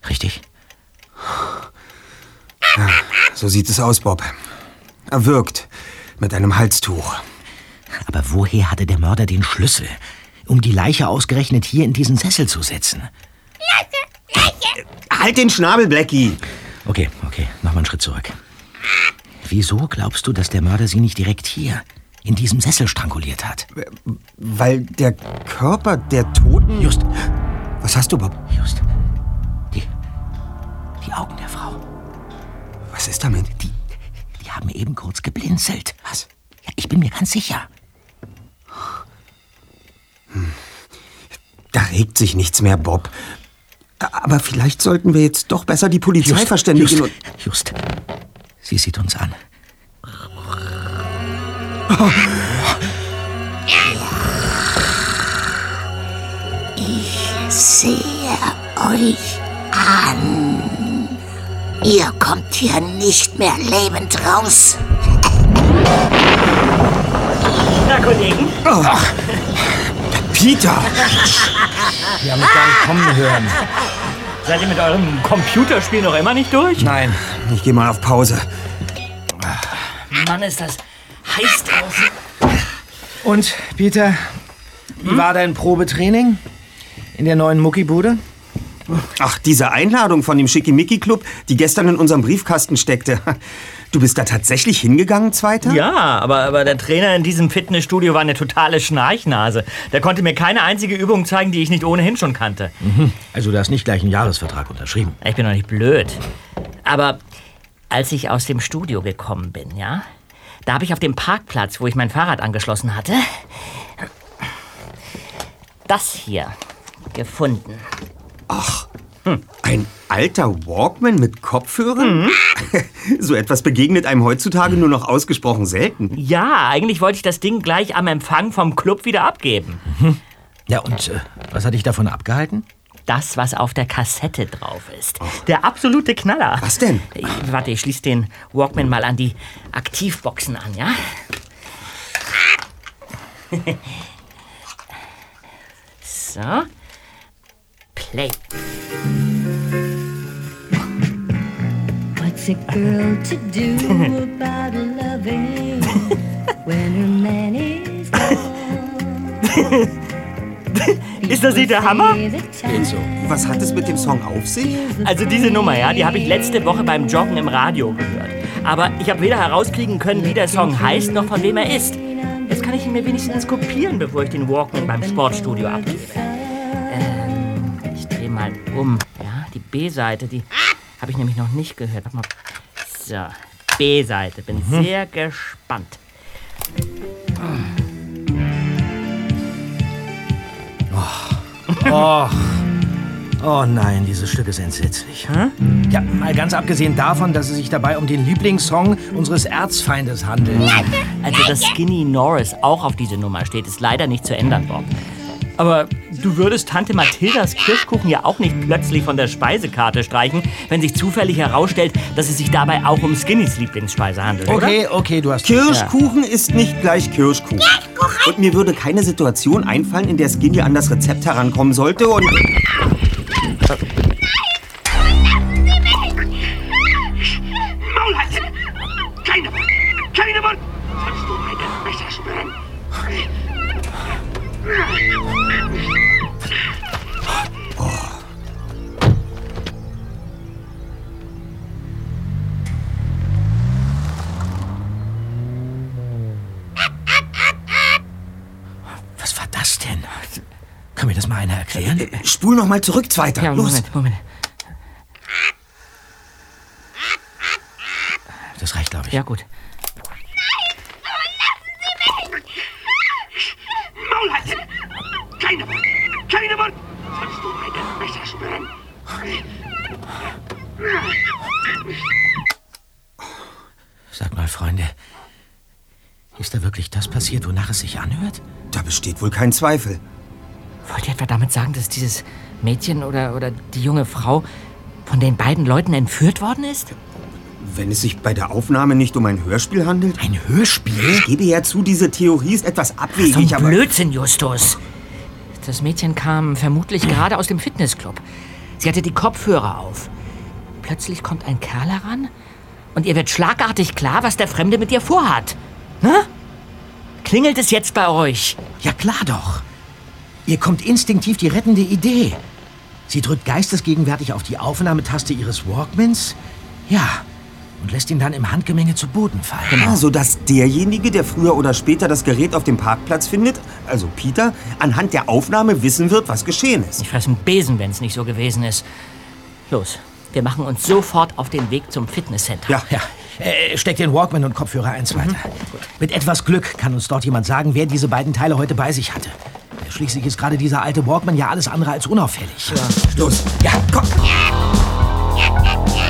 Richtig? Ja, so sieht es aus, Bob. Erwürgt. Mit einem Halstuch. Aber woher hatte der Mörder den Schlüssel, um die Leiche ausgerechnet hier in diesen Sessel zu setzen? Halt den Schnabel, Blackie! Okay, noch mal einen Schritt zurück. Wieso glaubst du, dass der Mörder sie nicht direkt hier, in diesem Sessel stranguliert hat? Weil der Körper der Toten... Just. Was hast du, Bob? Just. Die Augen der Frau. Was ist damit? Die haben eben kurz geblinzelt. Was? Ja, ich bin mir ganz sicher. Da regt sich nichts mehr, Bob. Aber vielleicht sollten wir jetzt doch besser die Polizei verständigen. Just. Sie sieht uns an. Oh. Ich sehe euch an. Ihr kommt hier nicht mehr lebend raus. Na, Kollegen? Oh. Peter! Wir haben mich gar nicht kommen hören. Seid ihr mit eurem Computerspiel noch immer nicht durch? Nein, ich gehe mal auf Pause. Mann, ist das heiß draußen. Und, Peter, wie war dein Probetraining in der neuen Muckibude? Ach, diese Einladung von dem Schickimicki-Club, die gestern in unserem Briefkasten steckte. Du bist da tatsächlich hingegangen, Zweiter? Ja, aber der Trainer in diesem Fitnessstudio war eine totale Schnarchnase. Der konnte mir keine einzige Übung zeigen, die ich nicht ohnehin schon kannte. Also du hast nicht gleich einen Jahresvertrag unterschrieben. Ich bin doch nicht blöd. Aber als ich aus dem Studio gekommen bin, ja, da habe ich auf dem Parkplatz, wo ich mein Fahrrad angeschlossen hatte, das hier gefunden. Ach, ein alter Walkman mit Kopfhörern? So etwas begegnet einem heutzutage nur noch ausgesprochen selten. Ja, eigentlich wollte ich das Ding gleich am Empfang vom Club wieder abgeben. Ja, und was hat dich davon abgehalten? Das, was auf der Kassette drauf ist. Der absolute Knaller. Was denn? Warte, ich schließe den Walkman mal an die Aktivboxen an, ja? So. Play. What's a girl to do about loving when her man is gone? Ist das nicht der Hammer? Geht so. Was hat es mit dem Song auf sich? Also diese Nummer, ja, die habe ich letzte Woche beim Joggen im Radio gehört. Aber ich habe weder herauskriegen können, wie der Song heißt, noch von wem er ist. Jetzt kann ich ihn mir wenigstens kopieren, bevor ich den Walkman beim Sportstudio abgebe. Ich drehe mal um. Ja, die B-Seite, die habe ich nämlich noch nicht gehört. Warte mal. So, B-Seite. Bin sehr gespannt. Oh nein, dieses Stück ist entsetzlich. Ja, mal ganz abgesehen davon, dass es sich dabei um den Lieblingssong unseres Erzfeindes handelt. Also, dass Skinny Norris auch auf diese Nummer steht, ist leider nicht zu ändern, Bob. Aber du würdest Tante Mathildas Kirschkuchen ja auch nicht plötzlich von der Speisekarte streichen, wenn sich zufällig herausstellt, dass es sich dabei auch um Skinnys Lieblingsspeise handelt, oder? Okay, du hast... Kirschkuchen ist nicht gleich Kirschkuchen. Und mir würde keine Situation einfallen, in der Skinny an das Rezept herankommen sollte und... Maul halten! Keine Mund! Sonst du meine Messer spüren! Was war das denn? Kann mir das mal einer erklären? Spul noch mal zurück, Zweiter. Ja, Los. Moment. Das reicht, glaube ich. Ja, gut. Maul halten! Keine Mund! Sonst du meine Messer spüren! Sag mal, Freunde, ist da wirklich das passiert, wonach es sich anhört? Da besteht wohl kein Zweifel. Wollt ihr etwa damit sagen, dass dieses Mädchen oder die junge Frau von den beiden Leuten entführt worden ist? Wenn es sich bei der Aufnahme nicht um ein Hörspiel handelt? Ein Hörspiel? Ich gebe ja zu, diese Theorie ist etwas So abwegig, ein aber... Blödsinn, Justus. Das Mädchen kam vermutlich gerade aus dem Fitnessclub. Sie hatte die Kopfhörer auf. Plötzlich kommt ein Kerl heran und ihr wird schlagartig klar, was der Fremde mit ihr vorhat. Ne? Klingelt es jetzt bei euch? Ja, klar doch. Ihr kommt instinktiv die rettende Idee. Sie drückt geistesgegenwärtig auf die Aufnahmetaste ihres Walkmans. Ja, und lässt ihn dann im Handgemenge zu Boden fallen. Genau. Sodass derjenige, der früher oder später das Gerät auf dem Parkplatz findet, also Peter, anhand der Aufnahme wissen wird, was geschehen ist. Ich fress einen Besen, wenn es nicht so gewesen ist. Los, wir machen uns sofort auf den Weg zum Fitnesscenter. Ja. Steck den Walkman und Kopfhörer eins weiter. Mit etwas Glück kann uns dort jemand sagen, wer diese beiden Teile heute bei sich hatte. Schließlich ist gerade dieser alte Walkman ja alles andere als unauffällig. Ja. Los. Ja, komm.